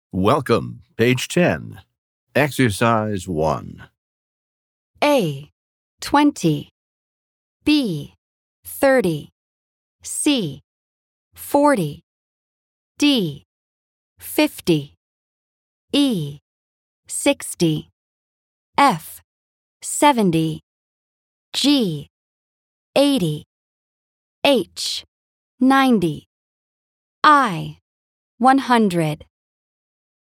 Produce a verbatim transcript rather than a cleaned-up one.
Welcome, page ten. Exercise one. A. twenty. B. thirty. C. forty. D. fifty. E. sixty. F. seventy. G. eighty. H. ninety. I. one hundred.